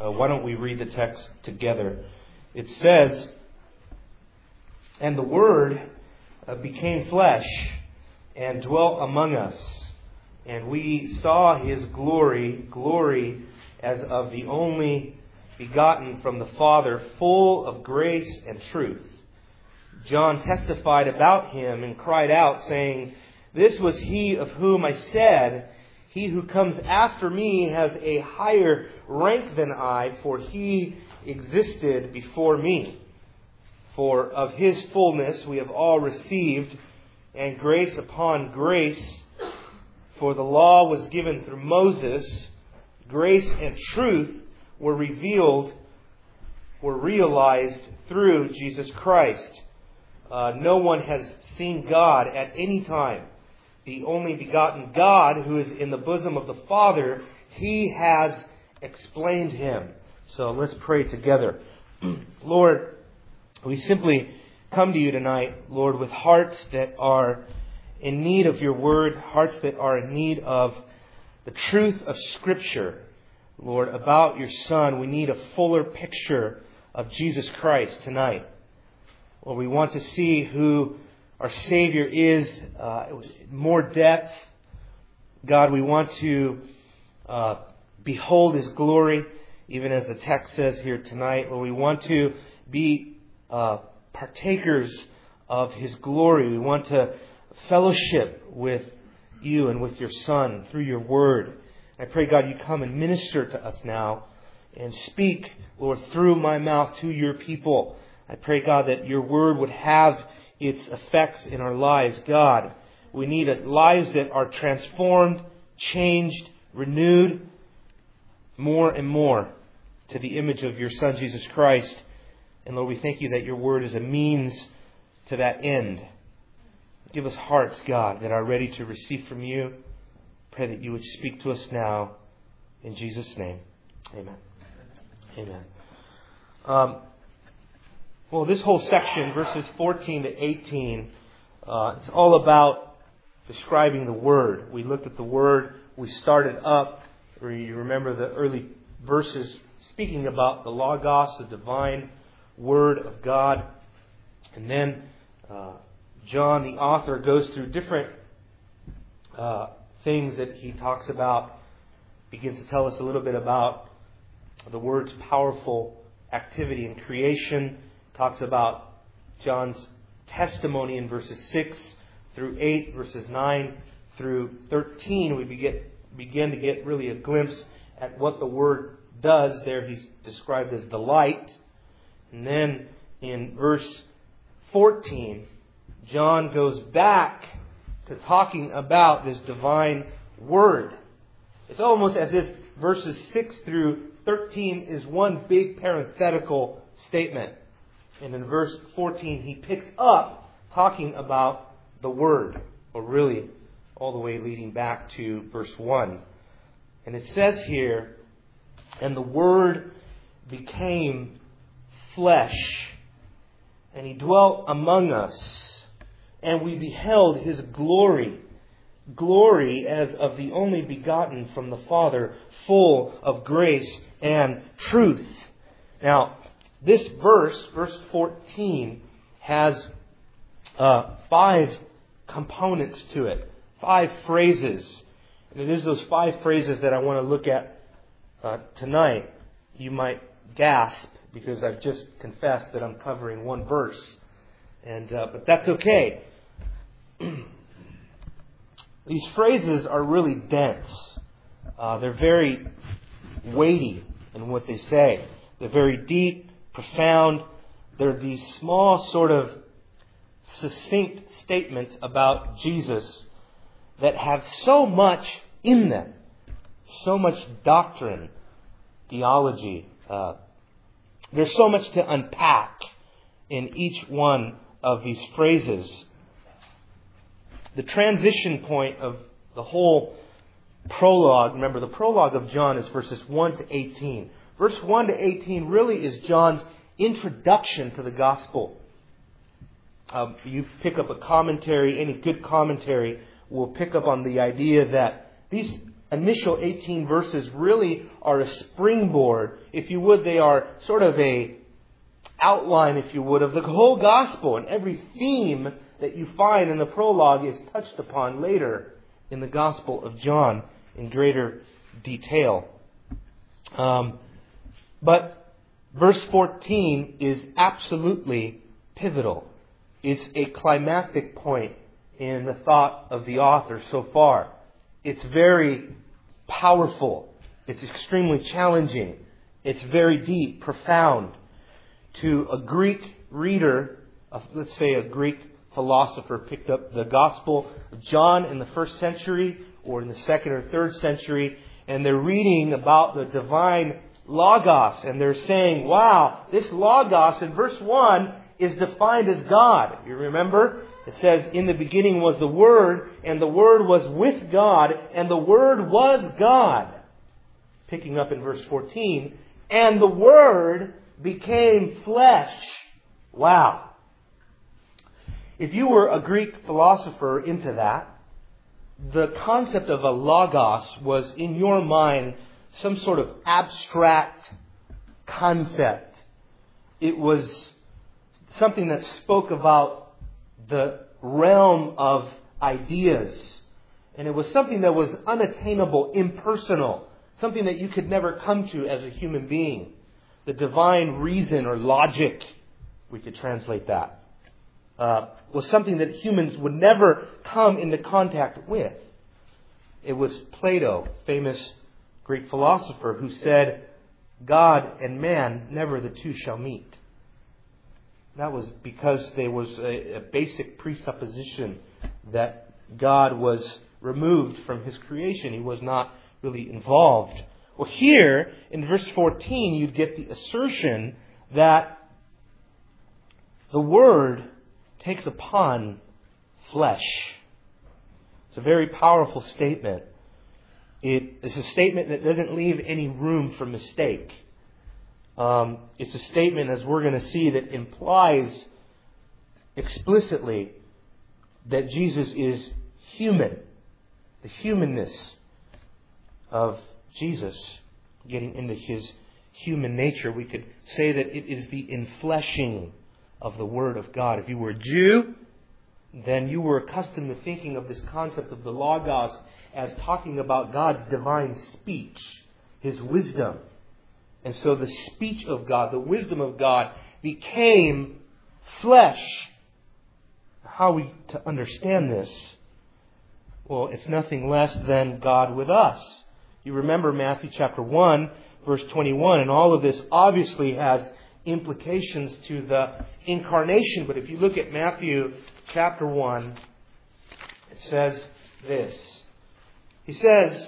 why don't we read the text together? It says, "And the Word became flesh and dwelt among us. And we saw His glory, glory as of the only begotten from the Father, full of grace and truth. John testified about Him and cried out, saying, 'This was He of whom I said, He who comes after me has a higher rank than I, for He existed before me. For of His fullness we have all received, and grace upon grace. For the law was given through Moses, grace and truth were realized through Jesus Christ. No one has seen God at any time. The only begotten God who is in the bosom of the Father, He has explained Him.'" So let's pray together. Lord, we simply come to You tonight, Lord, with hearts that are in need of Your Word, hearts that are in need of the truth of Scripture, Lord, about Your Son. We need a fuller picture of Jesus Christ tonight. Lord, we want to see who our Savior is, more depth. God, we want to behold His glory, even as the text says here tonight. Lord, we want to be partakers of His glory. We want to fellowship with You and with Your Son through Your Word. I pray, God, You come and minister to us now and speak, Lord, through my mouth to Your people. I pray, God, that Your Word would have its effects in our lives. God, we need lives that are transformed, changed, renewed more and more to the image of Your Son, Jesus Christ. And Lord, we thank You that Your Word is a means to that end. Give us hearts, God, that are ready to receive from You. Pray that You would speak to us now. In Jesus' name, amen. Amen. Well, this whole section, verses 14 to 18, it's all about describing the Word. We looked at the Word. We started up, where you remember the early verses speaking about the Logos, the divine Word of God. And then John, the author, goes through different things that he talks about, begins to tell us a little bit about the Word's powerful activity in creation, talks about John's testimony in verses 6 through 8, verses 9 through 13. We begin to get really a glimpse at what the Word does. There He's described as the light. And then in verse 14, John goes back to talking about this divine Word. It's almost as if verses 6 through 13 is one big parenthetical statement. And in verse 14, he picks up talking about the Word, or really all the way leading back to verse 1. And it says here, "And the Word became flesh, and He dwelt among us. And we beheld His glory, glory as of the only begotten from the Father, full of grace and truth." Now, this verse 14, has 5 components to it, 5 phrases. And it is those 5 phrases that I want to look at tonight. You might gasp because I've just confessed that I'm covering one verse, but that's okay. These phrases are really dense. They're very weighty in what they say. They're very deep, profound. They're these small sort of succinct statements about Jesus that have so much in them. So much doctrine, theology. There's so much to unpack in each one of these phrases. The transition point of the whole prologue, remember the prologue of John is verses 1 to 18. Verse 1 to 18 really is John's introduction to the gospel. You pick up a commentary, any good commentary will pick up on the idea that these initial 18 verses really are a springboard. If you would, they are sort of a outline, if you would, of the whole gospel. And every theme that you find in the prologue is touched upon later in the Gospel of John in greater detail. But verse 14 is absolutely pivotal. It's a climactic point in the thought of the author so far. It's very powerful. It's extremely challenging. It's very deep, profound. To a Greek reader, let's say a Greek philosopher picked up the Gospel of John in the 1st century or in the 2nd or 3rd century, and they're reading about the divine Logos, and they're saying, wow, this Logos in verse 1 is defined as God. You remember? It says, in the beginning was the Word, and the Word was with God, and the Word was God. Picking up in verse 14, and the Word became flesh. Wow. If you were a Greek philosopher into that, the concept of a logos was in your mind some sort of abstract concept. It was something that spoke about the realm of ideas. And it was something that was unattainable, impersonal, something that you could never come to as a human being. The divine reason or logic, we could translate that, was something that humans would never come into contact with. It was Plato, famous Greek philosopher, who said, God and man, never the two shall meet. That was because there was a basic presupposition that God was removed from His creation. He was not really involved. Well, here, in verse 14, you get the assertion that the Word takes upon flesh. It's a very powerful statement. It is a statement that doesn't leave any room for mistake. It's a statement, as we're going to see, that implies explicitly that Jesus is human. The humanness of Jesus, getting into His human nature, we could say that it is the infleshing of the Word of God. If you were a Jew, then you were accustomed to thinking of this concept of the Logos as talking about God's divine speech, His wisdom. And so the speech of God, the wisdom of God, became flesh. How are we to understand this? Well, it's nothing less than God with us. You remember Matthew chapter 1, verse 21, and all of this obviously has implications to the incarnation. But if you look at Matthew chapter 1, it says this. He says,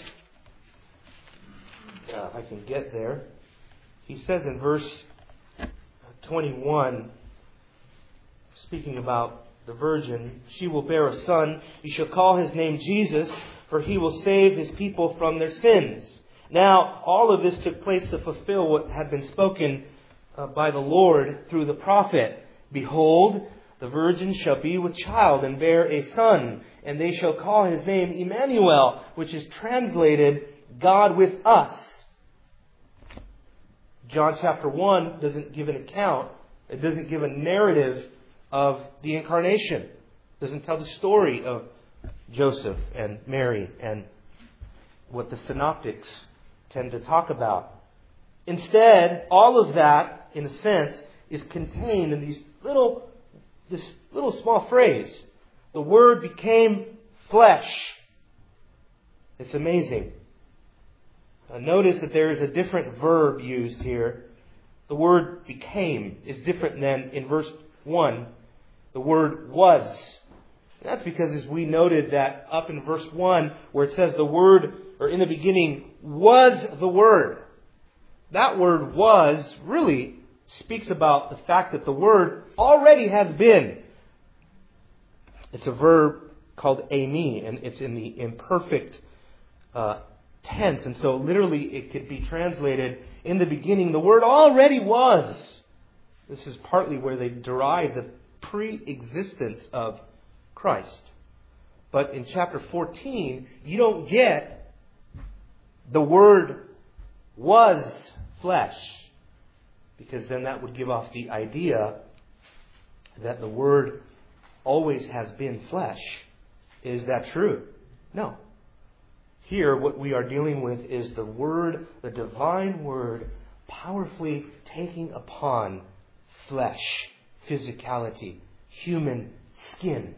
if I can get there, he says in verse 21, speaking about the virgin, she will bear a son. You shall call his name Jesus, for he will save his people from their sins. Now, all of this took place to fulfill what had been spoken by the Lord through the prophet. Behold, the virgin shall be with child and bear a son, and they shall call his name Emmanuel, which is translated God with us. John chapter 1 doesn't give an account. It doesn't give a narrative of the incarnation. It doesn't tell the story of Joseph and Mary and what the synoptics tend to talk about. Instead, all of that, in a sense, is contained in this little small phrase. The Word became flesh. It's amazing. Notice that there is a different verb used here. The word became is different than in verse 1. The word was. And that's because, as we noted, that up in verse 1, where it says the Word, or in the beginning, was the Word. That word was really speaks about the fact that the Word already has been. It's a verb called eimi, and it's in the imperfect tense. And so literally it could be translated, in the beginning, the Word already was. This is partly where they derive the pre-existence of Christ. But in chapter 14, you don't get the Word was flesh, because then that would give off the idea that the Word always has been flesh. Is that true? No. Here, what we are dealing with is the Word, the divine Word, powerfully taking upon flesh, physicality, human skin.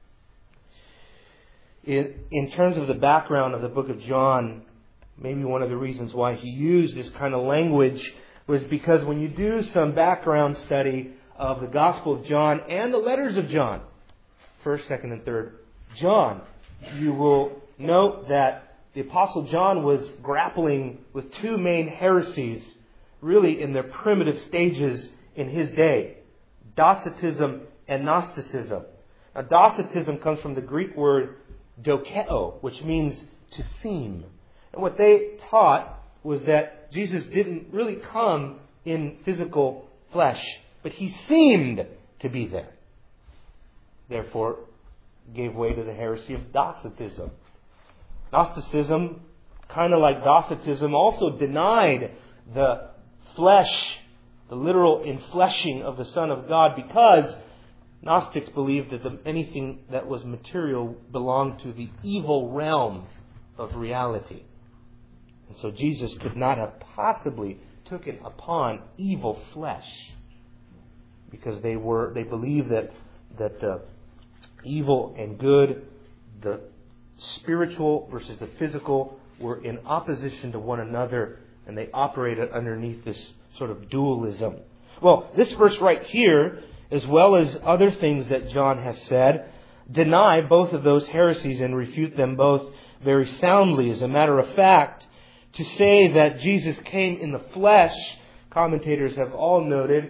In terms of the background of the book of John, maybe one of the reasons why he used this kind of language was because when you do some background study of the Gospel of John and the letters of John, 1st, 2nd, and 3rd John, you will note that the Apostle John was grappling with two main heresies, really in their primitive stages in his day: Docetism and Gnosticism. Now, Docetism comes from the Greek word dokeo, which means to seem. And what they taught was that Jesus didn't really come in physical flesh, but He seemed to be there. Therefore, gave way to the heresy of Docetism. Gnosticism, kind of like Docetism, also denied the flesh, the literal infleshing of the Son of God, because Gnostics believed that anything that was material belonged to the evil realm of reality. And so Jesus could not have possibly taken upon evil flesh, because they believed that evil and good, the spiritual versus the physical, were in opposition to one another, and they operated underneath this sort of dualism. Well, this verse right here, as well as other things that John has said, deny both of those heresies and refute them both very soundly. As a matter of fact, to say that Jesus came in the flesh, commentators have all noted,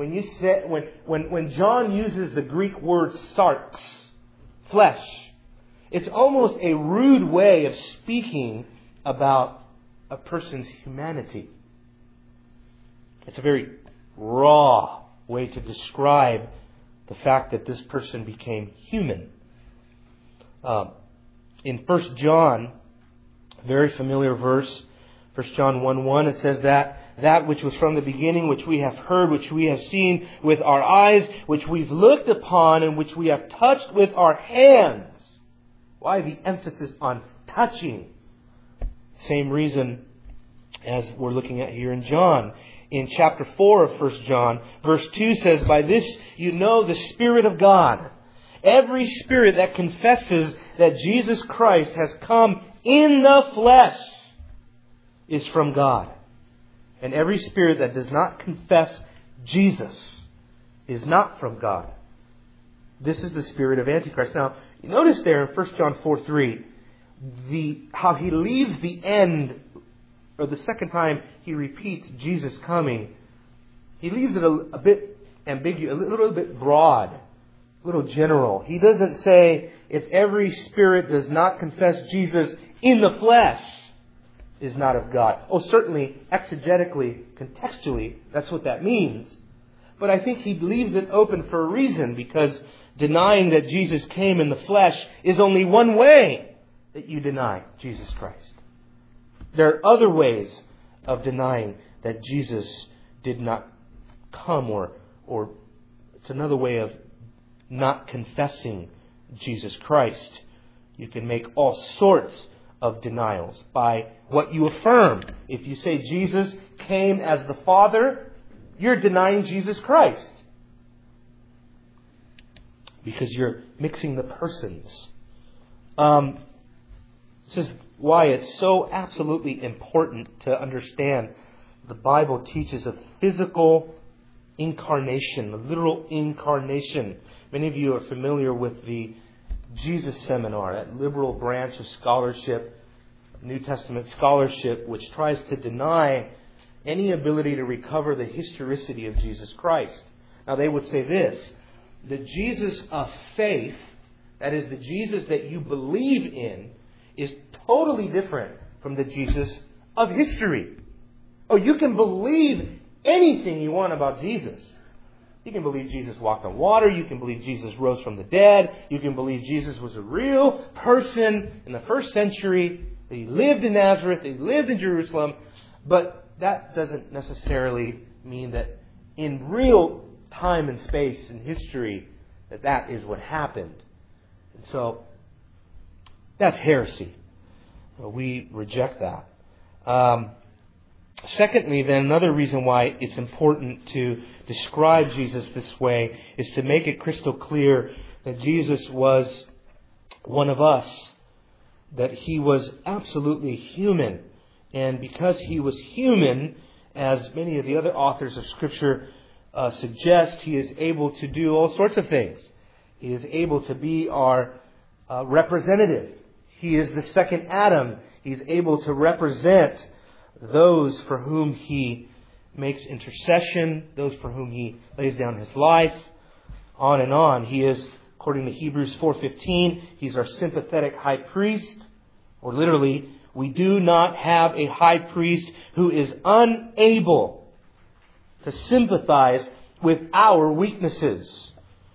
when John uses the Greek word sarx, flesh, it's almost a rude way of speaking about a person's humanity. It's a very raw way to describe the fact that this person became human. In 1 John, very familiar verse, 1 John 1:1, it says that which was from the beginning, which we have heard, which we have seen with our eyes, which we've looked upon, and which we have touched with our hands. Why the emphasis on touching? Same reason as we're looking at here in John. In chapter 4 of 1 John, verse 2 says, "By this you know the Spirit of God. Every spirit that confesses that Jesus Christ has come in the flesh is from God. And every spirit that does not confess Jesus is not from God. This is the spirit of Antichrist." Now, you notice there in 1 John 4:3, how he leaves the end, or the second time he repeats Jesus coming, he leaves it a bit ambiguous, a little bit broad, a little general. He doesn't say, if every spirit does not confess Jesus in the flesh is not of God. Oh, certainly, exegetically, contextually, that's what that means. But I think he leaves it open for a reason, because denying that Jesus came in the flesh is only one way that you deny Jesus Christ. There are other ways of denying that Jesus did not come, or it's another way of not confessing Jesus Christ. You can make all sorts of denials by what you affirm. If you say Jesus came as the Father, you're denying Jesus Christ, because you're mixing the persons. This is why it's so absolutely important to understand the Bible teaches a physical incarnation, a literal incarnation. Many of you are familiar with the Jesus Seminar, that liberal branch of scholarship, New Testament scholarship, which tries to deny any ability to recover the historicity of Jesus Christ. Now, they would say this: the Jesus of faith, that is, the Jesus that you believe in, is totally different from the Jesus of history. Oh, you can believe anything you want about Jesus. You can believe Jesus walked on water. You can believe Jesus rose from the dead. You can believe Jesus was a real person in the first century. that He lived in Nazareth, that He lived in Jerusalem, but that doesn't necessarily mean that in real time and space and history that is what happened. And so that's heresy. We reject that. Secondly, then, another reason why it's important to describe Jesus this way is to make it crystal clear that Jesus was one of us, that He was absolutely human. And because He was human, as many of the other authors of Scripture suggest, He is able to do all sorts of things. He is able to be our representative. He is the second Adam. He's able to represent those for whom He makes intercession, those for whom He lays down His life, on and on. He is, according to Hebrews 4:15, He's our sympathetic high priest, or literally, we do not have a high priest who is unable to sympathize with our weaknesses,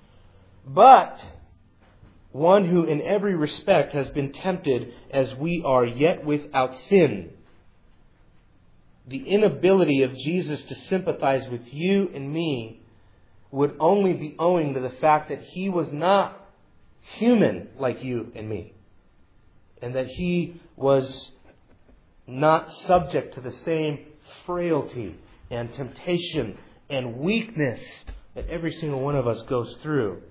but one who in every respect has been tempted as we are, yet without sin. The inability of Jesus to sympathize with you and me would only be owing to the fact that He was not human like you and me, and that He was not subject to the same frailty and temptation and weakness that every single one of us goes through.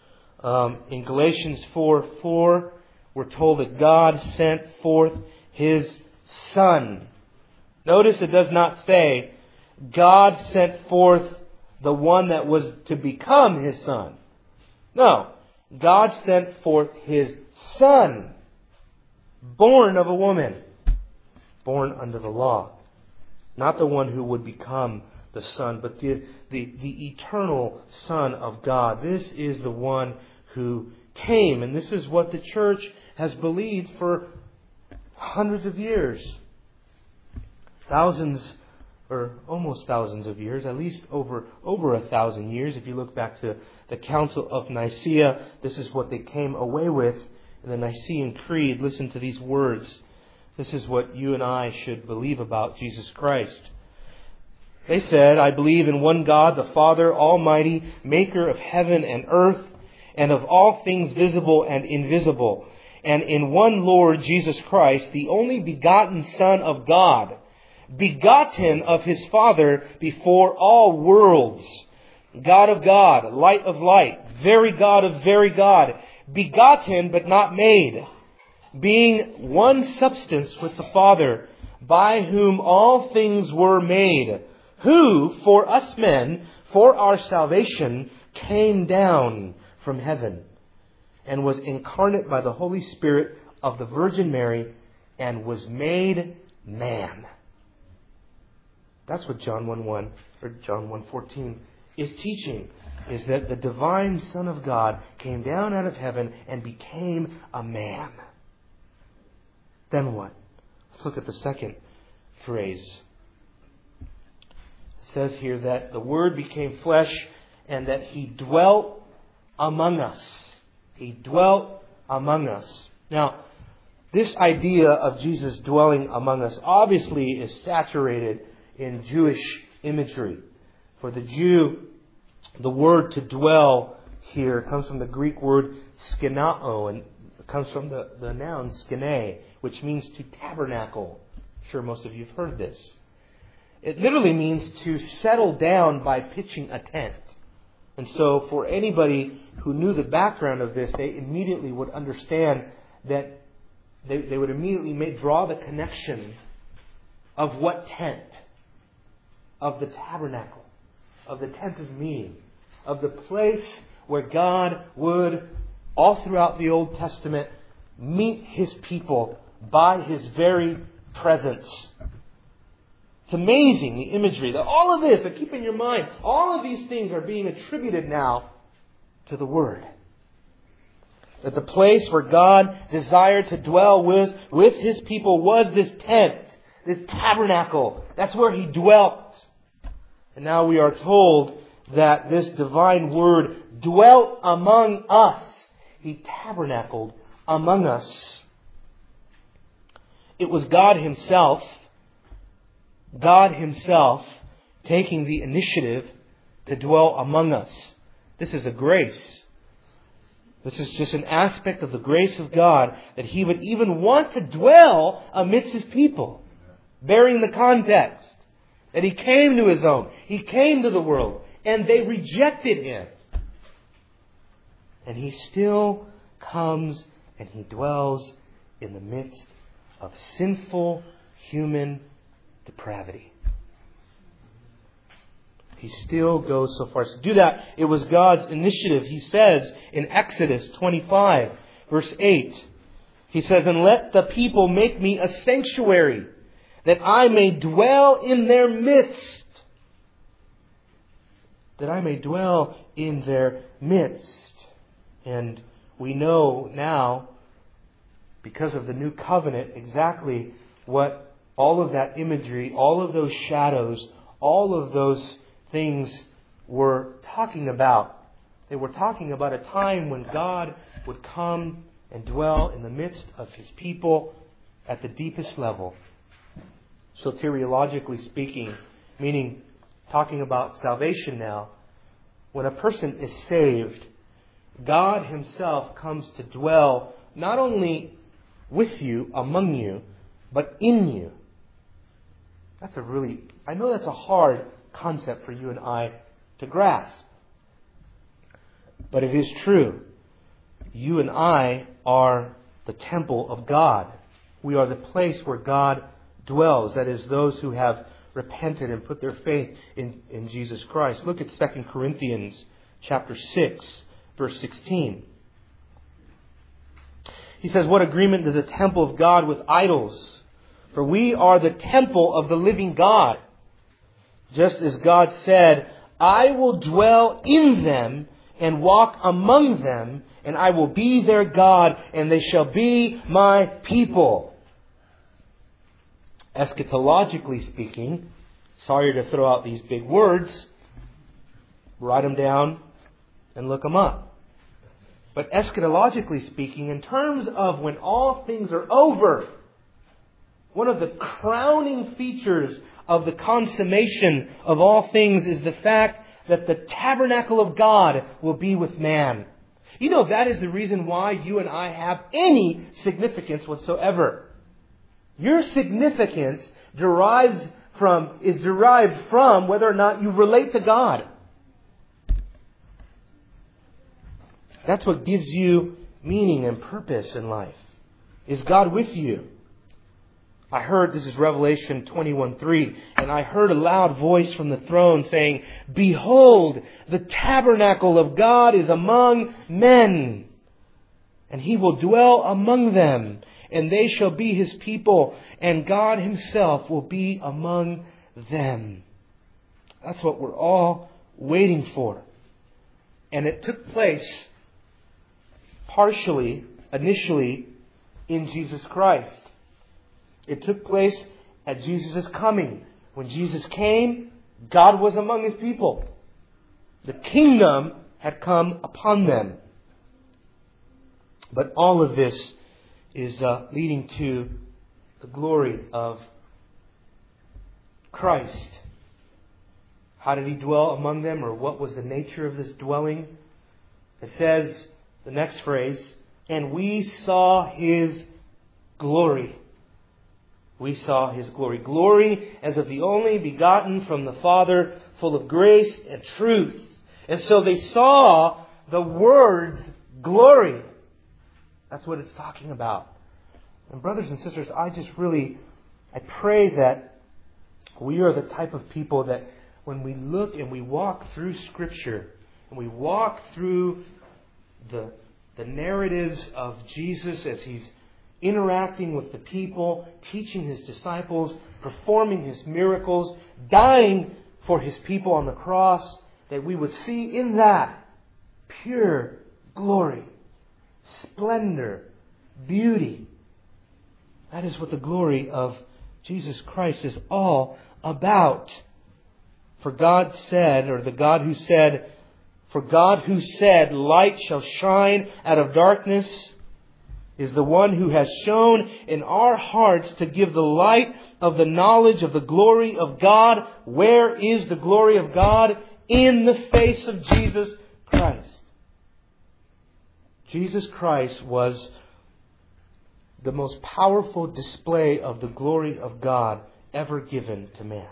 In Galatians 4:4, we're told that God sent forth His Son. Notice it does not say God sent forth the one that was to become His Son. No, God sent forth His Son, born of a woman, born under the law. Not the one who would become the Son, but the eternal Son of God. This is the one who came, and this is what the church has believed for hundreds of years. Thousands, or almost thousands of years, at least over 1,000 years. If you look back to the Council of Nicaea, this is what they came away with in the Nicene Creed. Listen to these words. This is what you and I should believe about Jesus Christ. They said, I believe in one God, the Father Almighty, maker of heaven and earth, and of all things visible and invisible, and in one Lord Jesus Christ, the only begotten Son of God, begotten of His Father before all worlds, God of God, light of light, very God of very God, begotten but not made, being one substance with the Father, by whom all things were made, who, for us men, for our salvation, came down from heaven, and was incarnate by the Holy Spirit of the Virgin Mary, and was made man. That's what John 1:1 or John 1:14 is teaching, is that the divine Son of God came down out of heaven and became a man. Then what? Let's look at the second phrase. It says here that the Word became flesh and that He dwelt among us. He dwelt among us. Now, this idea of Jesus dwelling among us obviously is saturated in Jewish imagery. For the Jew, the word to dwell here comes from the Greek word skenao, and it comes from the noun skene, which means to tabernacle. I'm sure most of you have heard this. It literally means to settle down by pitching a tent. And so for anybody who knew the background of this, they immediately would understand that they would immediately draw the connection of what tent? Of the tabernacle, of the tent of meeting, of the place where God would, all throughout the Old Testament, meet His people by His very presence. It's amazing, the imagery. That all of this, that keep in your mind, all of these things are being attributed now to the Word. That the place where God desired to dwell with His people was this tent, this tabernacle. That's where He dwelt. And now we are told that this divine Word dwelt among us. He tabernacled among us. it was God Himself taking the initiative to dwell among us. This is a grace. This is just an aspect of the grace of God, that He would even want to dwell amidst His people, bearing the context that He came to His own. He came to the world, and they rejected Him. And He still comes and He dwells in the midst of sinful human depravity. He still goes so far as to do that. It was God's initiative. He says in Exodus 25, verse 8, He says, "And let the people make me a sanctuary, that I may dwell in their midst." That I may dwell in their midst. And we know now, because of the new covenant, exactly what all of that imagery, all of those shadows, all of those things were talking about. They were talking about a time when God would come and dwell in the midst of His people at the deepest level. Soteriologically speaking, meaning talking about salvation now, when a person is saved, God Himself comes to dwell not only with you, among you, but in you. I know that's a hard concept for you and I to grasp. But it is true. You and I are the temple of God. We are the place where God dwells. That is, those who have repented and put their faith in Jesus Christ. Look at 2 Corinthians chapter 6, verse 16. He says, "What agreement does a temple of God with idols? For we are the temple of the living God. Just as God said, I will dwell in them and walk among them, and I will be their God, and they shall be my people." Eschatologically speaking, sorry to throw out these big words, write them down and look them up. But eschatologically speaking, in terms of when all things are over, one of the crowning features of the consummation of all things is the fact that the tabernacle of God will be with man. You know, that is the reason why you and I have any significance whatsoever. Your significance is derived from whether or not you relate to God. That's what gives you meaning and purpose in life. Is God with you? I heard, this is Revelation 21:3, and I heard a loud voice from the throne saying, "Behold, the tabernacle of God is among men, and He will dwell among them, and they shall be His people, and God Himself will be among them." That's what we're all waiting for. And it took place partially, initially, in Jesus Christ. It took place at Jesus' coming. When Jesus came, God was among His people. The kingdom had come upon them. But all of this is leading to the glory of Christ. How did He dwell among them, or what was the nature of this dwelling? It says, the next phrase, "And we saw His glory." We saw His glory. Glory as of the only begotten from the Father, full of grace and truth. And so they saw the words glory. That's what it's talking about. And brothers and sisters, I pray that we are the type of people that when we look and we walk through Scripture, and we walk through the narratives of Jesus as He's interacting with the people, teaching His disciples, performing His miracles, dying for His people on the cross, that we would see in that pure glory, splendor, beauty. That is what the glory of Jesus Christ is all about. For God said, or the God who said, "For God who said, light shall shine out of darkness, is the one who has shone in our hearts to give the light of the knowledge of the glory of God. Where is the glory of God? In the face of Jesus Christ. Jesus Christ was the most powerful display of the glory of God ever given to man.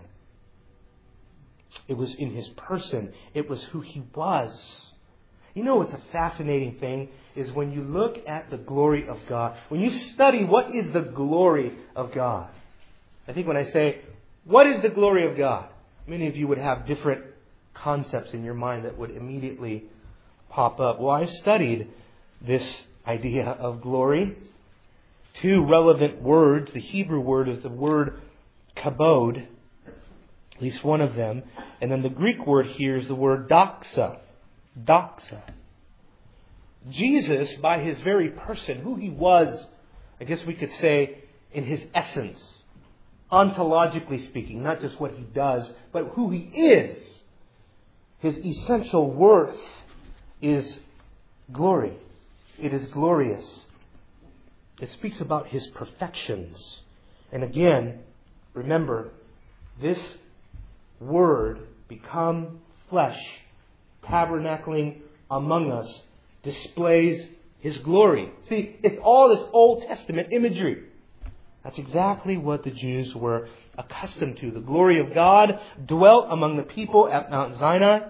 It was in His person. It was who He was. You know what's a fascinating thing is when you look at the glory of God, when you study what is the glory of God. I think when I say, what is the glory of God? Many of you would have different concepts in your mind that would immediately pop up. Well, I've studied this idea of glory. Two relevant words. The Hebrew word is the word kabod, at least one of them. And then the Greek word here is the word doxa. Doxa. Jesus, by His very person, who He was, I guess we could say, in His essence, ontologically speaking, not just what He does, but who He is. His essential worth is glory. It is glorious. It speaks about His perfections. And again, remember, this Word become flesh, tabernacling among us, displays His glory. See, it's all this Old Testament imagery. That's exactly what the Jews were accustomed to. The glory of God dwelt among the people at Mount Sinai.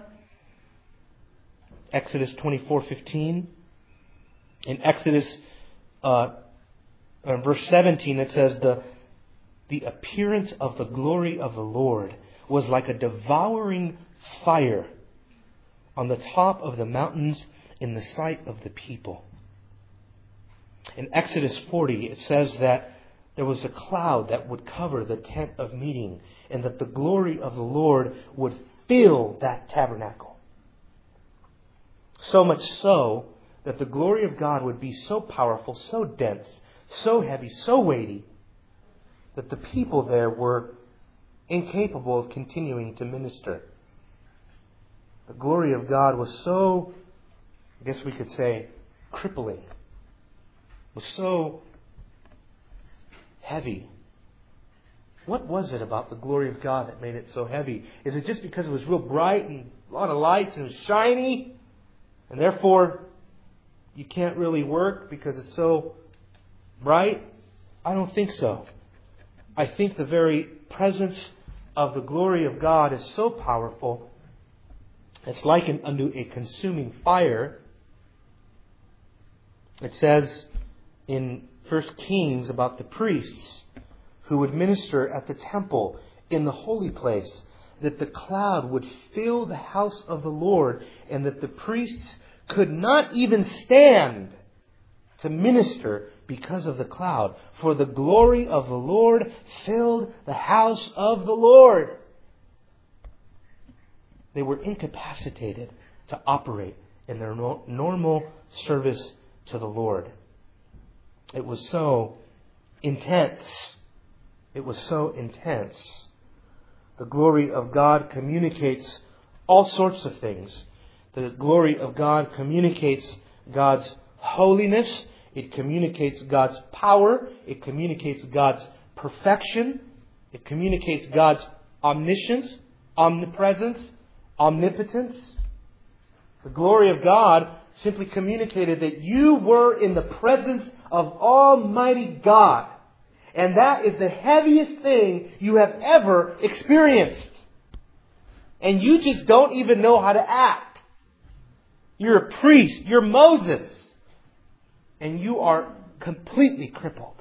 Exodus 24:15. In Exodus verse 17 it says, the appearance of the glory of the Lord was like a devouring fire on the top of the mountains in the sight of the people. In Exodus 40 it says that there was a cloud that would cover the tent of meeting, and that the glory of the Lord would fill that tabernacle. So much so that the glory of God would be so powerful, so dense, so heavy, so weighty, that the people there were incapable of continuing to minister. The glory of God was so, I guess we could say, crippling. Was so heavy. What was it about the glory of God that made it so heavy? Is it just because it was real bright and a lot of lights and it was shiny, and therefore you can't really work because it's so bright? I don't think so. I think the very presence of the glory of God is so powerful, it's likened unto a consuming fire. It says in 1 Kings about the priests who would minister at the temple in the holy place, that the cloud would fill the house of the Lord, and that the priests could not even stand to minister because of the cloud. For the glory of the Lord filled the house of the Lord. They were incapacitated to operate in their normal service to the Lord. It was so intense. It was so intense. The glory of God communicates all sorts of things. The glory of God communicates God's holiness. It communicates God's power. It communicates God's perfection. It communicates God's omniscience, omnipresence, omnipotence. The glory of God simply communicated that you were in the presence of Almighty God. And that is the heaviest thing you have ever experienced. And you just don't even know how to act. You're a priest. You're Moses. And you are completely crippled.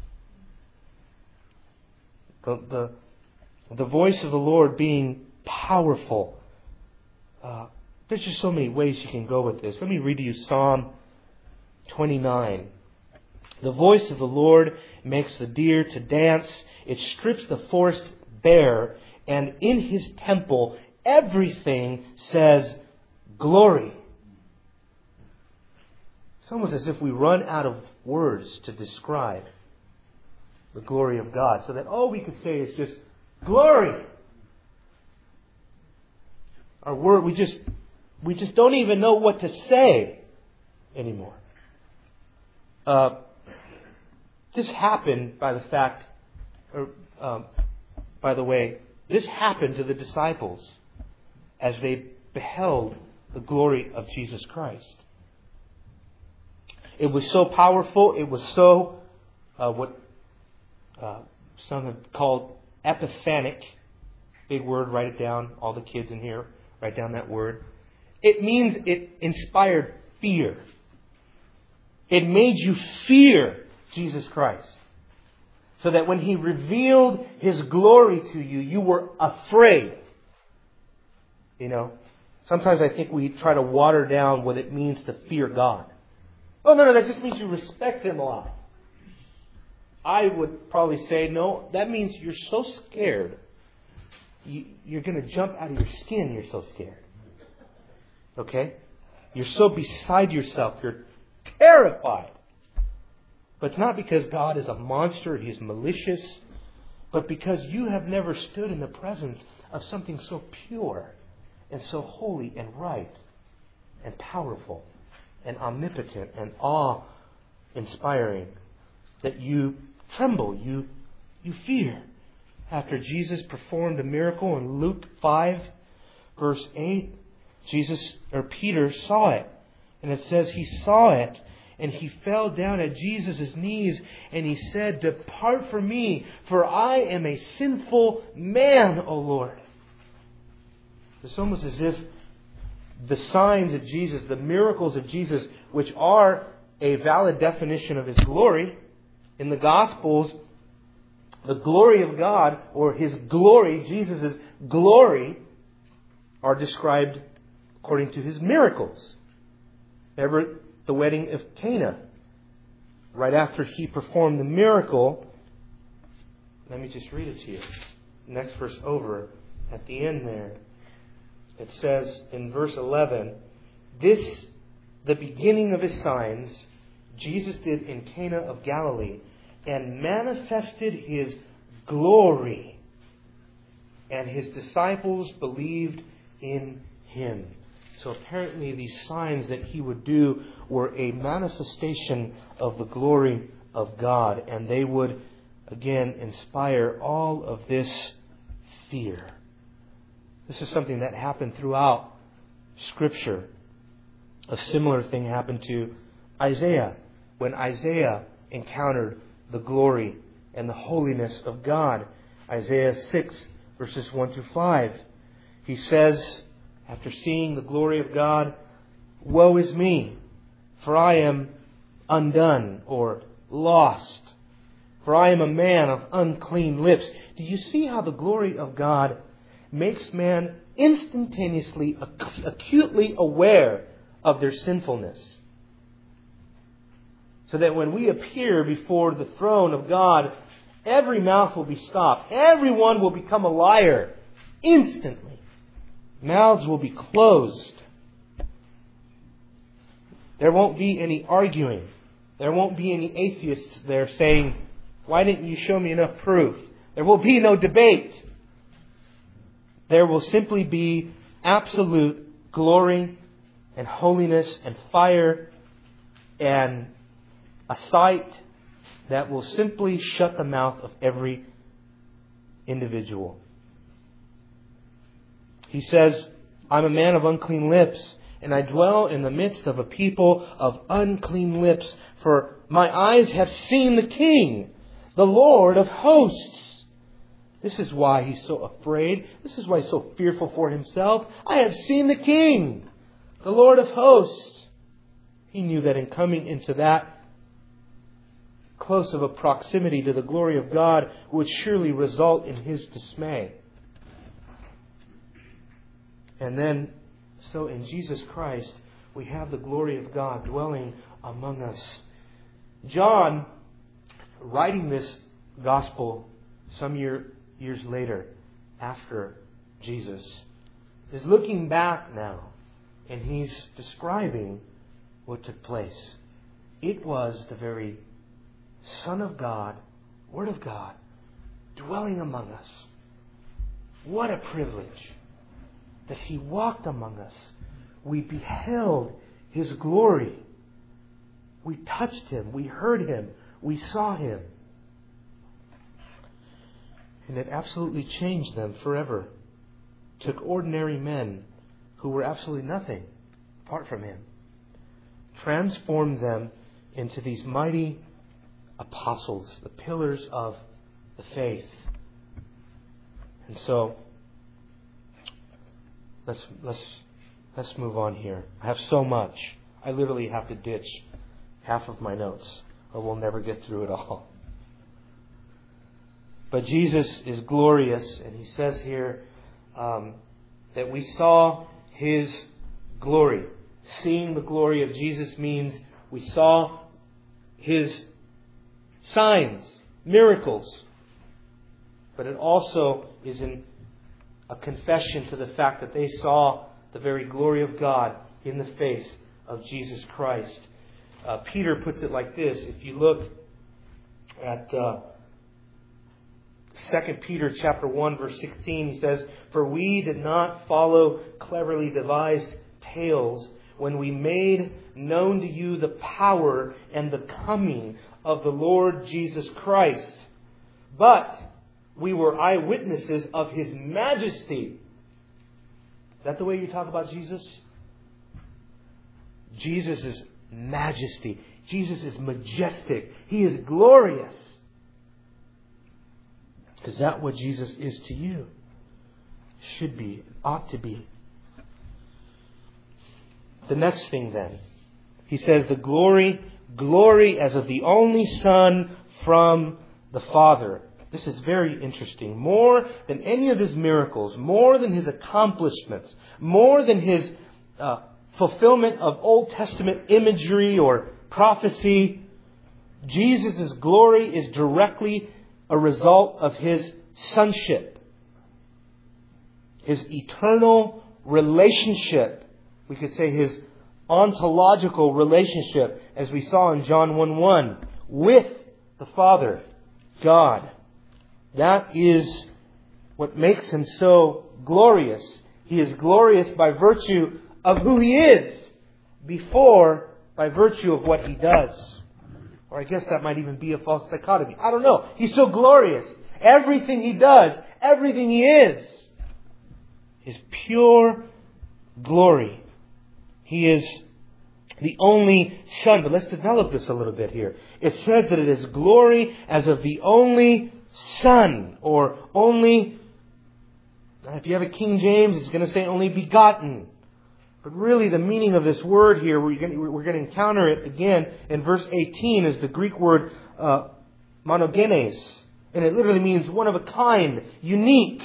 The voice of the Lord being powerful. There's just so many ways you can go with this. Let me read to you Psalm 29. The voice of the Lord makes the deer to dance. It strips the forest bare. And in His temple, everything says glory. It's almost as if we run out of words to describe the glory of God. So that all we could say is just glory. Our word, we just don't even know what to say anymore. this happened by the way, this happened to the disciples as they beheld the glory of Jesus Christ. It was so powerful. It was so what some have called epiphanic. Big word, write it down. All the kids in here, write down that word. It means it inspired fear. It made you fear Jesus Christ. So that when He revealed His glory to you, you were afraid. You know, sometimes I think we try to water down what it means to fear God. Oh, no, that just means you respect Him a lot. I would probably say, no, that means you're so scared. You're going to jump out of your skin. You're so scared. Okay? You're so beside yourself. You're terrified. But it's not because God is a monster, He's malicious, but because you have never stood in the presence of something so pure and so holy and right and powerful and omnipotent and awe-inspiring that you tremble, you fear. After Jesus performed a miracle in Luke 5, verse 8, Peter saw it. And it says he saw it, and he fell down at Jesus' knees, and he said, "Depart from me, for I am a sinful man, O Lord." It's almost as if the signs of Jesus, the miracles of Jesus, which are a valid definition of His glory, in the Gospels, the glory of God, or His glory, Jesus' glory, are described according to His miracles. Remember the wedding of Cana. Right after He performed the miracle, let me just read it to you. Next verse over, at the end there, it says in verse 11, "This, the beginning of His signs, Jesus did in Cana of Galilee, and manifested His glory, and His disciples believed in Him." So apparently these signs that He would do were a manifestation of the glory of God, and they would again inspire all of this fear. This is something that happened throughout Scripture. A similar thing happened to Isaiah when Isaiah encountered the glory and the holiness of God. Isaiah 6, verses 1 to 5. He says, after seeing the glory of God, "Woe is me, for I am undone," or lost. "For I am a man of unclean lips." Do you see how the glory of God makes man instantaneously, acutely aware of their sinfulness? So that when we appear before the throne of God, every mouth will be stopped. Everyone will become a liar instantly. Mouths will be closed. There won't be any arguing. There won't be any atheists there saying, "Why didn't you show me enough proof?" There will be no debate. There will simply be absolute glory and holiness and fire and a sight that will simply shut the mouth of every individual. He says, "I'm a man of unclean lips, and I dwell in the midst of a people of unclean lips, for my eyes have seen the King, the Lord of hosts." This is why he's so afraid. This is why he's so fearful for himself. "I have seen the King, the Lord of hosts." He knew that in coming into that close of a proximity to the glory of God would surely result in his dismay. And then, so in Jesus Christ, we have the glory of God dwelling among us. John, writing this gospel some years later, after Jesus, is looking back now, and he's describing what took place. It was the very Son of God, Word of God, dwelling among us. What a privilege that He walked among us. We beheld His glory. We touched Him. We heard Him. we saw Him. And it absolutely changed them forever. Took ordinary men who were absolutely nothing apart from Him, transformed them into these mighty apostles, the pillars of the faith. And so, let's move on here. I have so much. I literally have to ditch half of my notes, or we'll never get through it all. But Jesus is glorious, and He says here that we saw His glory. Seeing the glory of Jesus means we saw His signs, miracles. But it also is a confession to the fact that they saw the very glory of God in the face of Jesus Christ. Peter puts it like this. If you look at 2 Peter chapter 1, verse 16, he says, "For we did not follow cleverly devised tales when we made known to you the power and the coming of the Lord Jesus Christ. But we were eyewitnesses of His majesty." Is that the way you talk about Jesus? Jesus is majesty. Jesus is majestic. He is glorious. Is that what Jesus is to you? Should be, ought to be. The next thing then, he says the glory as of the only Son from the Father. This is very interesting. More than any of His miracles, more than His accomplishments, more than His fulfillment of Old Testament imagery or prophecy, Jesus' glory is directly a result of His sonship. His eternal relationship. We could say His ontological relationship, as we saw in John 1:1, with the Father, God. That is what makes Him so glorious. He is glorious by virtue of who He is, before by virtue of what He does. Or I guess that might even be a false dichotomy. I don't know. He's so glorious. Everything He does, everything He is pure glory. He is the only Son. But let's develop this a little bit here. It says that it is glory as of the only Son, or only, if you have a King James, it's going to say only begotten. But really the meaning of this word here, we're going to encounter it again in verse 18, is the Greek word monogenes. And it literally means one of a kind, unique.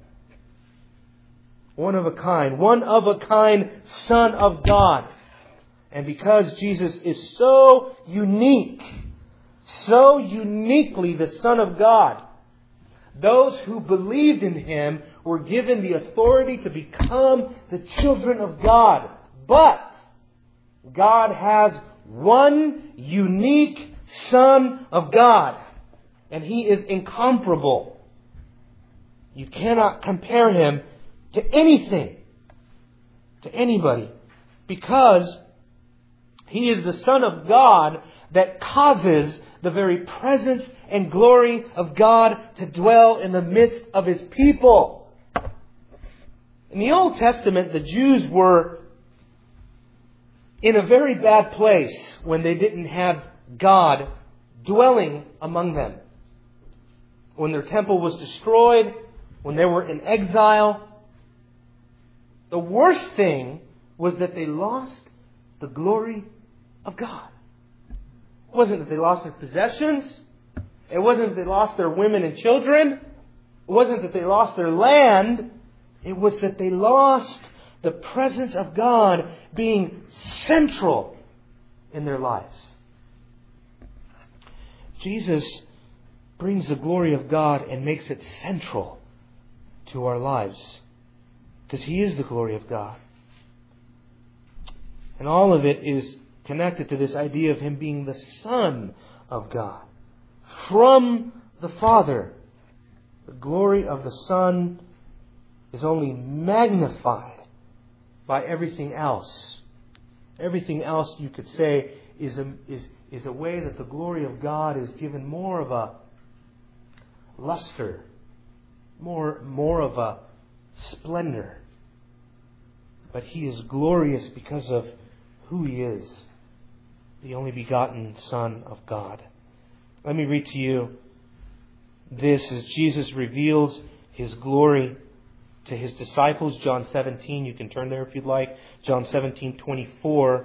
One of a kind Son of God. And because Jesus is so unique, so uniquely the Son of God, those who believed in Him were given the authority to become the children of God. But God has one unique Son of God, and He is incomparable. You cannot compare Him to anything, to anybody, because He is the Son of God that causes the very presence and glory of God to dwell in the midst of His people. In the Old Testament, the Jews were in a very bad place when they didn't have God dwelling among them. When their temple was destroyed, when they were in exile, the worst thing was that they lost the glory of God. It wasn't that they lost their possessions. It wasn't that they lost their women and children. It wasn't that they lost their land. It was that they lost the presence of God being central in their lives. Jesus brings the glory of God and makes it central to our lives, because He is the glory of God. And all of it is connected to this idea of Him being the Son of God from the Father. The glory of the Son is only magnified by everything else. Everything else, you could say, is is a way that the glory of God is given more of a luster, more of a splendor. But He is glorious because of who He is, the only begotten Son of God. Let me read to you this as Jesus reveals His glory to His disciples. John 17, you can turn there if you'd like. John 17:24.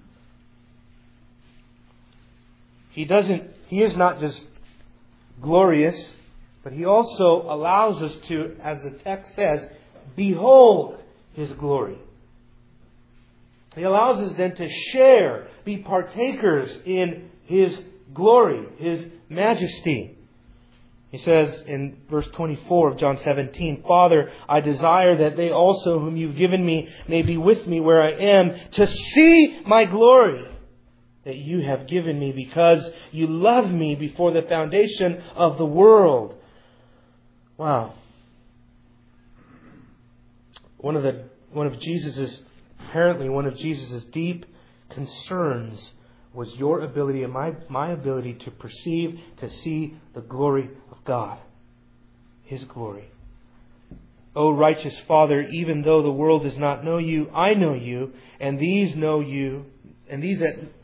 He is not just glorious, but He also allows us to, as the text says, behold His glory. He allows us then to share, be partakers in His glory, His majesty. He says in verse 24 of John 17, Father, I desire that they also whom you've given me may be with me where I am, to see my glory that you have given me, because you loved me before the foundation of the world. Wow. One of Jesus' deep concerns was your ability and my ability to perceive, to see the glory of God. His glory. O righteous Father, even though the world does not know you, I know you, and these know you, and these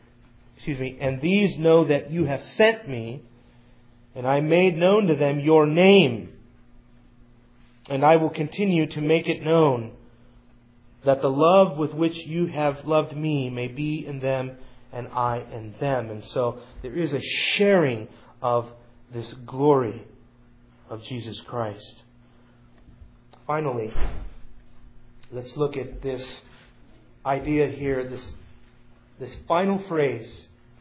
know that you have sent me, and I made known to them your name. And I will continue to make it known, that the love with which you have loved me may be in them and I in them. And so there is a sharing of this glory of Jesus Christ. Finally, let's look at this idea here, this final phrase.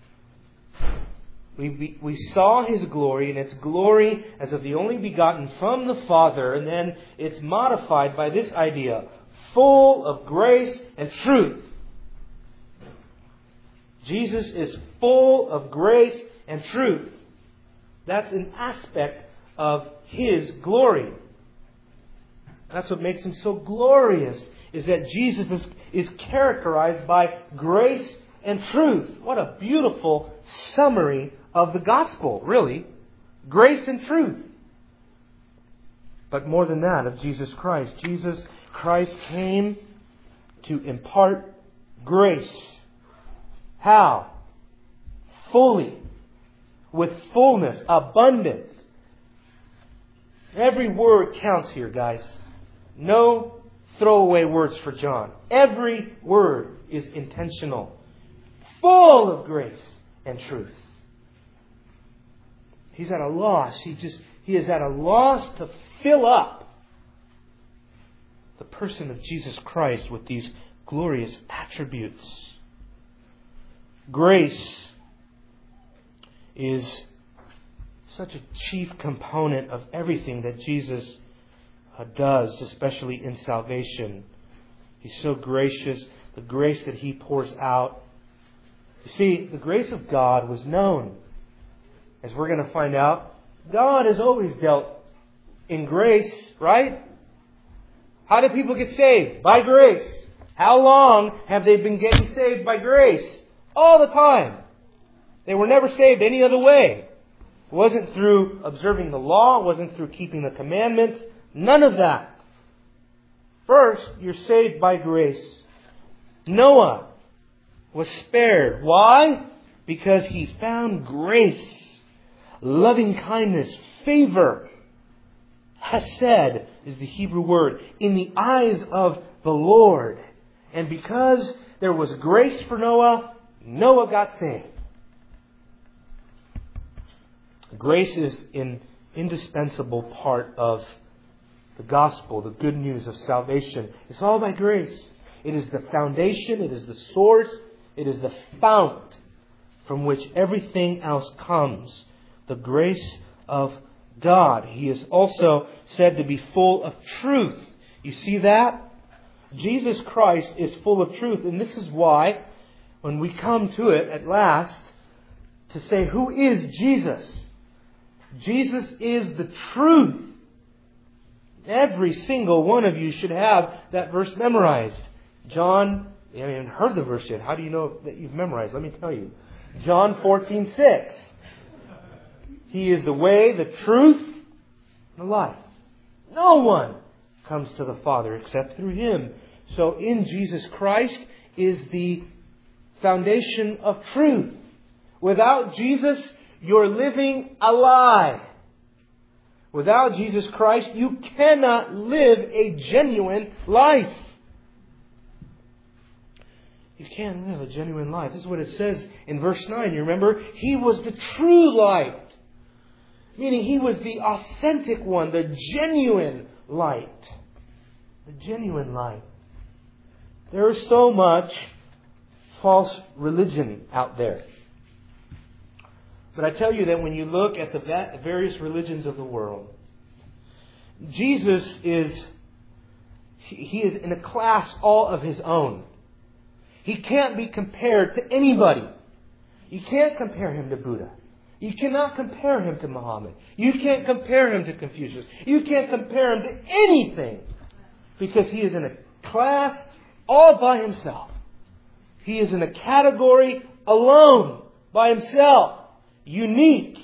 We saw His glory, and it's glory as of the only begotten from the Father, and then it's modified by this idea, full of grace and truth. Jesus is full of grace and truth. That's an aspect of His glory. That's what makes Him so glorious, is that Jesus is characterized by grace and truth. What a beautiful summary of the gospel, really. Grace and truth. But more than that, of Jesus Christ. Jesus Christ came to impart grace. How? Fully. With fullness. Abundance. Every word counts here, guys. No throwaway words for John. Every word is intentional. Full of grace and truth. He's at a loss. He is at a loss to fill up the person of Jesus Christ with these glorious attributes. Grace is such a chief component of everything that Jesus does, especially in salvation. He's so gracious. The grace that He pours out. You see, the grace of God was known. As we're going to find out, God has always dealt in grace, right? How do people get saved? By grace. How long have they been getting saved by grace? All the time. They were never saved any other way. It wasn't through observing the law. It wasn't through keeping the commandments. None of that. First, you're saved by grace. Noah was spared. Why? Because he found grace, loving kindness, favor. Hesed is the Hebrew word, in the eyes of the Lord. And because there was grace for Noah, Noah got saved. Grace is an indispensable part of the gospel, the good news of salvation. It's all by grace. It is the foundation, it is the source, it is the fount from which everything else comes. The grace of God. He is also said to be full of truth. You see that? Jesus Christ is full of truth. And this is why, when we come to it at last, to say, who is Jesus? Jesus is the truth. Every single one of you should have that verse memorized. John, you haven't even heard the verse yet. How do you know that you've memorized? Let me tell you. John 14:6. He is the way, the truth, and the life. No one comes to the Father except through Him. So in Jesus Christ is the foundation of truth. Without Jesus, you're living a lie. Without Jesus Christ, you cannot live a genuine life. You can't live a genuine life. This is what it says in verse 9. You remember? He was the true light. Meaning He was the authentic one, the genuine light. The genuine light. There is so much false religion out there. But I tell you that when you look at the various religions of the world, Jesus is in a class all of His own. He can't be compared to anybody. You can't compare Him to Buddha. You cannot compare Him to Muhammad. You can't compare Him to Confucius. You can't compare Him to anything. Because He is in a class all by Himself. He is in a category alone by Himself. Unique.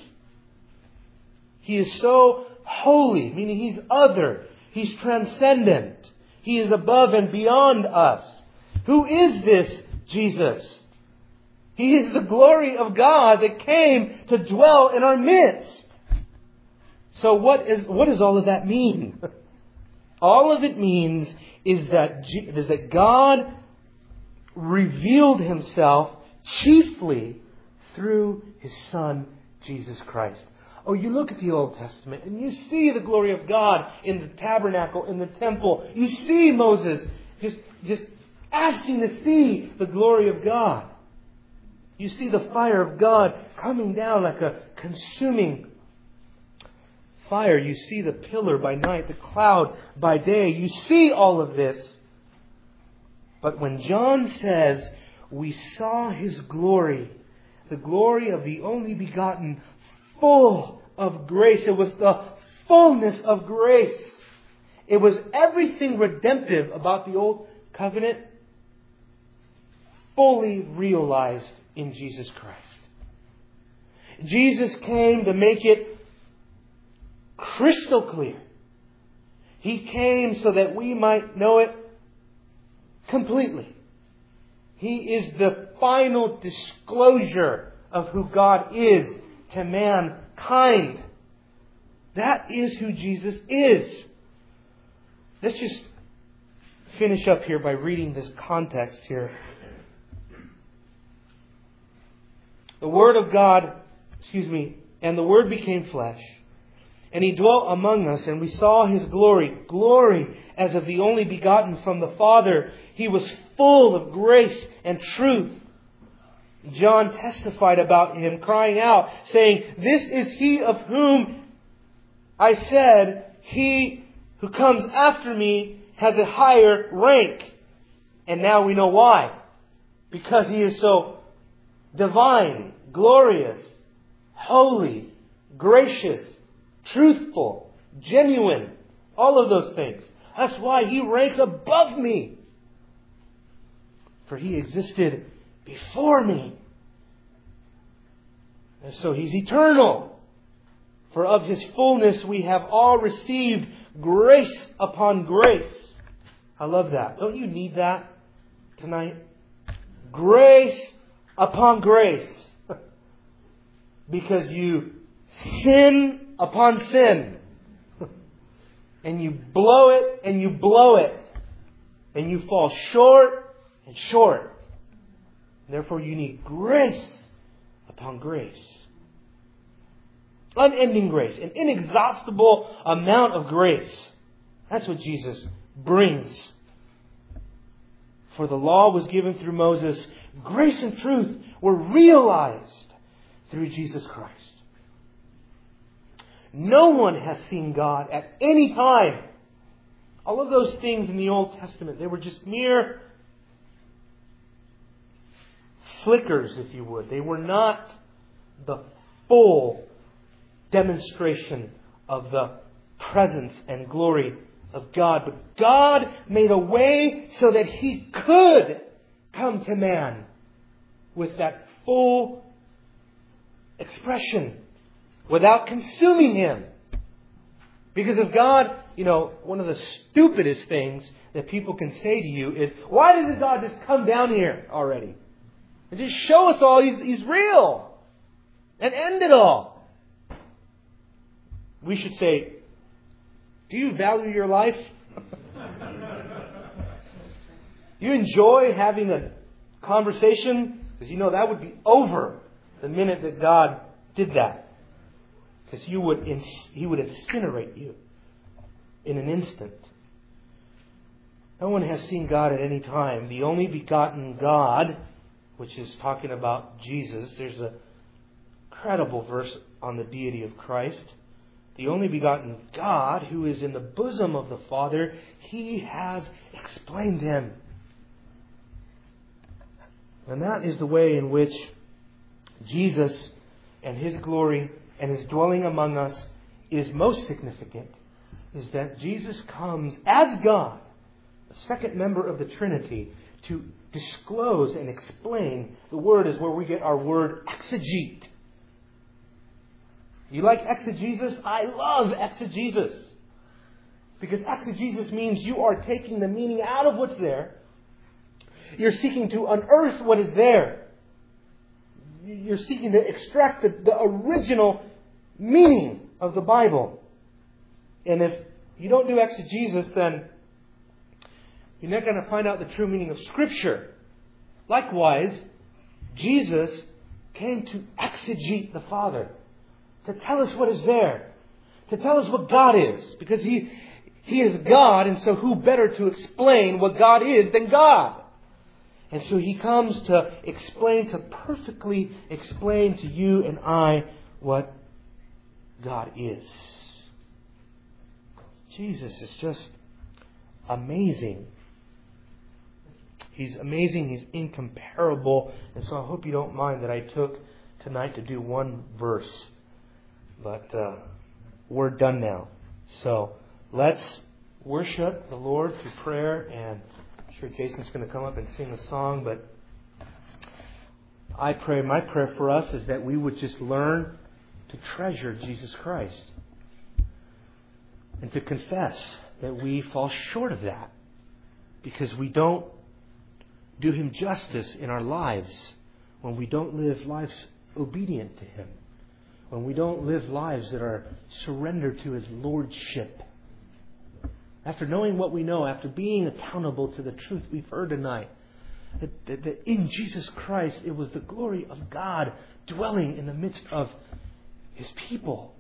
He is so holy, meaning He's other. He's transcendent. He is above and beyond us. Who is this Jesus? He is the glory of God that came to dwell in our midst. So what does all of that mean? All of it means is that God revealed Himself chiefly through His Son, Jesus Christ. Oh, you look at the Old Testament and you see the glory of God in the tabernacle, in the temple. You see Moses just asking to see the glory of God. You see the fire of God coming down like a consuming fire. You see the pillar by night, the cloud by day. You see all of this. But when John says, we saw His glory, the glory of the only begotten, full of grace. It was the fullness of grace. It was everything redemptive about the Old Covenant fully realized in Jesus Christ. Jesus came to make it crystal clear. He came so that we might know it completely. He is the final disclosure of who God is to mankind. That is who Jesus is. Let's just finish up here by reading this context here. The Word of God, and the Word became flesh. And He dwelt among us, and we saw His glory. Glory as of the only begotten from the Father. He was full of grace and truth. John testified about Him, crying out, saying, this is He of whom I said, He who comes after me has a higher rank. And now we know why. Because He is so divine, glorious, holy, gracious, truthful, genuine, all of those things. That's why He ranks above me. For He existed before me. And so He's eternal. For of His fullness we have all received grace upon grace. I love that. Don't you need that tonight? Grace upon grace. Because you sin upon sin. And you blow it and you blow it. And you fall short and short. Therefore you need grace upon grace. Unending grace. An inexhaustible amount of grace. That's what Jesus brings. For the law was given through Moses. Grace and truth were realized through Jesus Christ. No one has seen God at any time. All of those things in the Old Testament, they were just mere flickers, if you would. They were not the full demonstration of the presence and glory of God. But God made a way so that He could come to man with that full expression without consuming Him. Because if God, one of the stupidest things that people can say to you is, why doesn't God just come down here already? And just show us all He's real. And end it all. We should say, do you value your life? Do you enjoy having a conversation? Because that would be over the minute that God did that. Because He would incinerate you in an instant. No one has seen God at any time. The only begotten God, which is talking about Jesus. There's a incredible verse on the deity of Christ. The only begotten God who is in the bosom of the Father, He has explained Him. And that is the way in which Jesus and His glory and His dwelling among us is most significant, is that Jesus comes as God, the second member of the Trinity, to disclose and explain. The word is where we get our word exegete. You like exegesis? I love exegesis. Because exegesis means you are taking the meaning out of what's there. You're seeking to unearth what is there. You're seeking to extract the original meaning of the Bible. And if you don't do exegesis, then you're not going to find out the true meaning of Scripture. Likewise, Jesus came to exegete the Father. To tell us what is there. To tell us what God is. Because He is God, and so who better to explain what God is than God? And so He comes to perfectly explain to you and I what God is. Jesus is just amazing. He's amazing. He's incomparable. And so I hope you don't mind that I took tonight to do one verse. But we're done now. So let's worship the Lord through prayer. And I'm sure Jason's going to come up and sing a song. But my prayer for us is that we would just learn to treasure Jesus Christ. And to confess that we fall short of that. Because we don't do Him justice in our lives when we don't live lives obedient to Him. When we don't live lives that are surrendered to His Lordship. After knowing what we know, after being accountable to the truth we've heard tonight, that in Jesus Christ it was the glory of God dwelling in the midst of His people.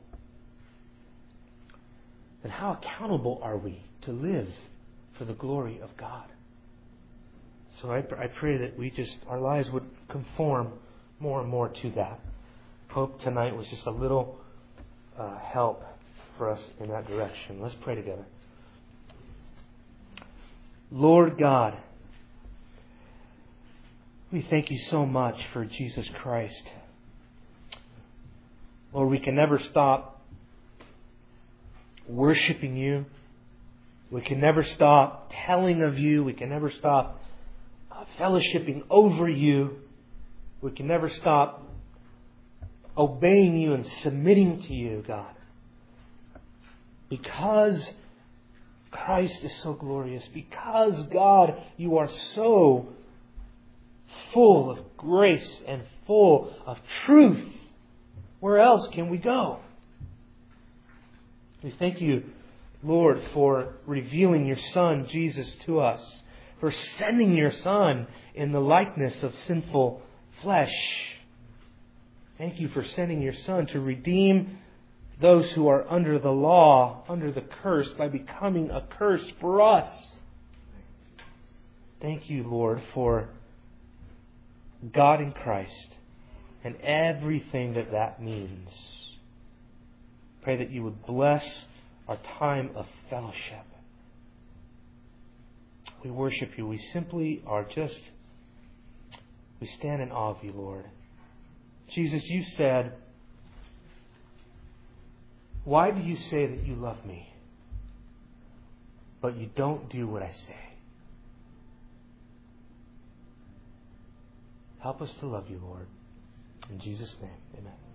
Then how accountable are we to live for the glory of God? So I pray that our lives would conform more and more to that. Hope tonight was just a little help for us in that direction. Let's pray together. Lord God, we thank You so much for Jesus Christ. Lord, we can never stop worshiping You. We can never stop telling of You. We can never stop fellowshipping over You. We can never stop obeying You and submitting to You, God. Because Christ is so glorious. Because, God, You are so full of grace and full of truth. Where else can we go? We thank You, Lord, for revealing Your Son, Jesus, to us. For sending Your Son in the likeness of sinful flesh. Thank You for sending Your Son to redeem those who are under the law, under the curse, by becoming a curse for us. Thank You, Lord, for God in Christ and everything that means. Pray that You would bless our time of fellowship. We worship You. We simply we stand in awe of You, Lord. Jesus, You said, why do you say that you love Me, but you don't do what I say? Help us to love You, Lord. In Jesus' name, amen.